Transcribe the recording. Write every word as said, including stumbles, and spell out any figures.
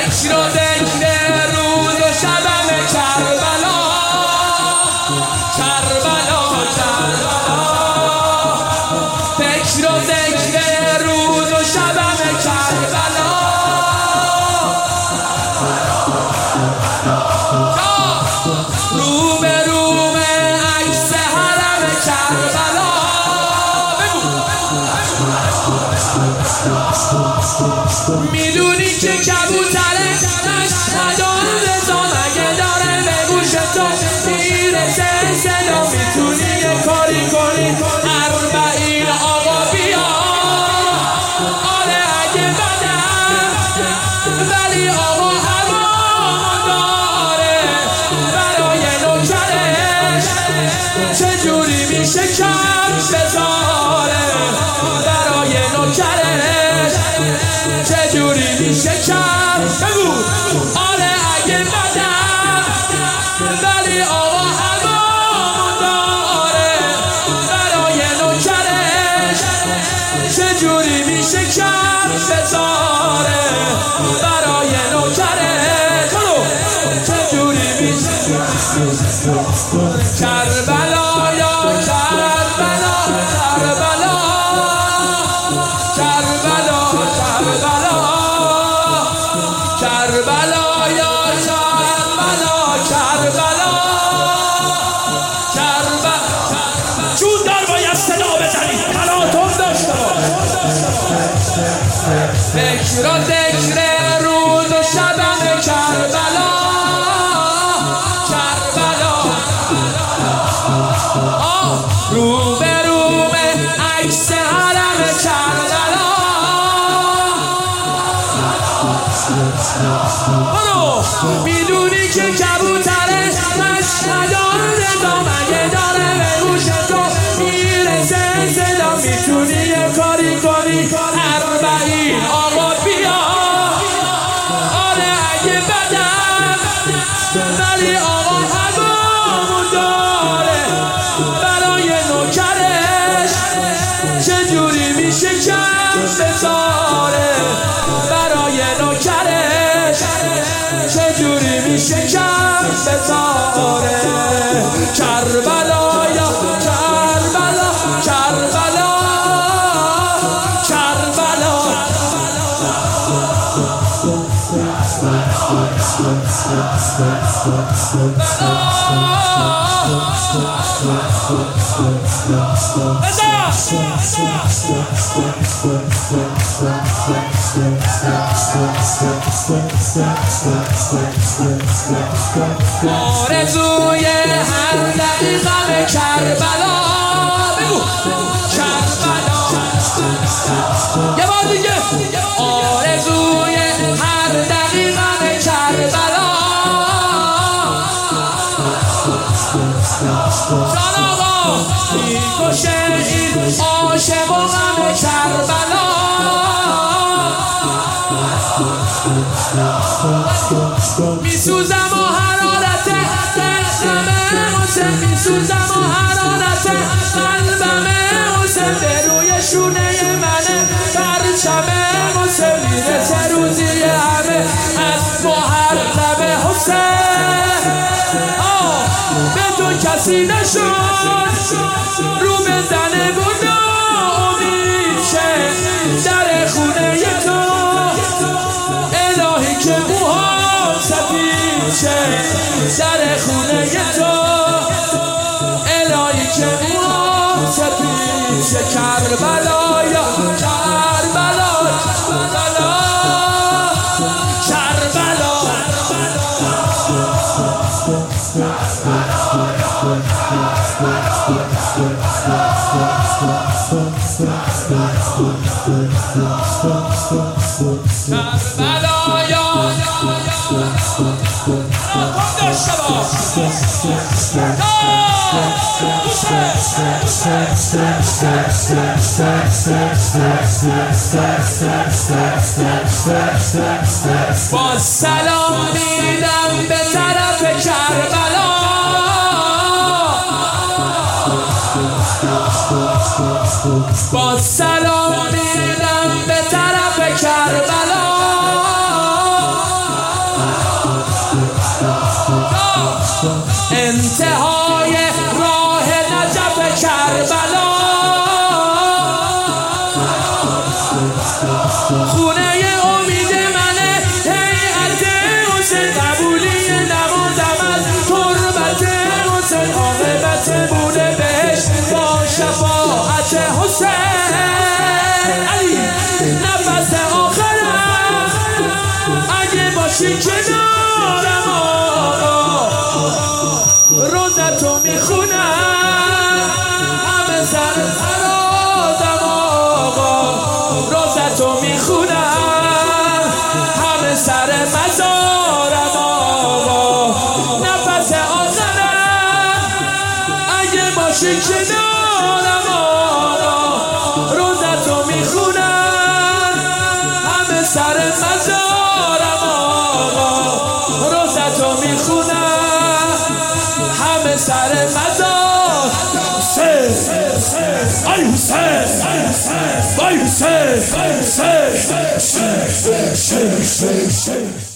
فکر و ذکر روز و شبم کربلا کربلا کربلا فکر و ذکر روز و شبم کربلا رو به رو به عکس حرم کربلا میدونی که کبوتره مشهدان رضا مگه داره به گوش تو میرسه صدا میتونی یه کاری کنی اربعین آقا بیا آره اگه بدم ولی آقا هوا داره برای نوکرش چجوری میشه کم بذاره برای نوکرش چجوری میشه کم بگو آره اگه بدم ولی آقا هوا داره برای نوکرش چجوری میشه کم بذاره برای نوکرش چجوری میشه کربلا یا کربلا کربلا کربلا کربلا کربلا یا کربلا کربلا کربلا چون در باید صدا بزنی تلاطم داشته فکر و ذکر روز و شبم کربلا کربلا رو به رو به عکس حرم کربلا برو میدونی که کبوتره مشهدان رضا مگه داره به گوش تو میرسه صدا میتونی یه کاری کنی اربعین آقا بیا آره اگه بدم ولی آقا هوامو داره برای نوکرش چجوری میشه کم بذاره برای نوکرش چجوری میشه کم بذاره کربلا یا کربلا کربلا کربلا آرزوی هر دقیقم کربلا بگو کربلا یه بار دیگه آرزوی هر دقیقم کربلا جان آقا میکشه این عاشق و غم کربلا میسوزم و حرارت دلم حسین میسوزم و حرارت قلبم حسین به روی شونه منه پرچم حسین میرسه روزی همه از محرم حسین به تو کسی نشد رو بزنه و ناامید شه در خونه تو الهی که موها سفید شه در خونه تو الهی که موها سفید شه کربلا یا کربلا کربلا کربلا کربلا یا با سلام میدم به طرف کربلا با سلام میدم به طرف کربلا باشی کنارم آقا روزتو میخونم همه سر فرازم آقا روزتو میخونم همه سر مزارم آقا نفس آخرم اگه باشی کنارم آقا روزتو میخونم همه سر مزارم آقا روزتو میخونم همه سر مزار Ay Hüseyin, Ay Hüseyin, Ay Hüseyin,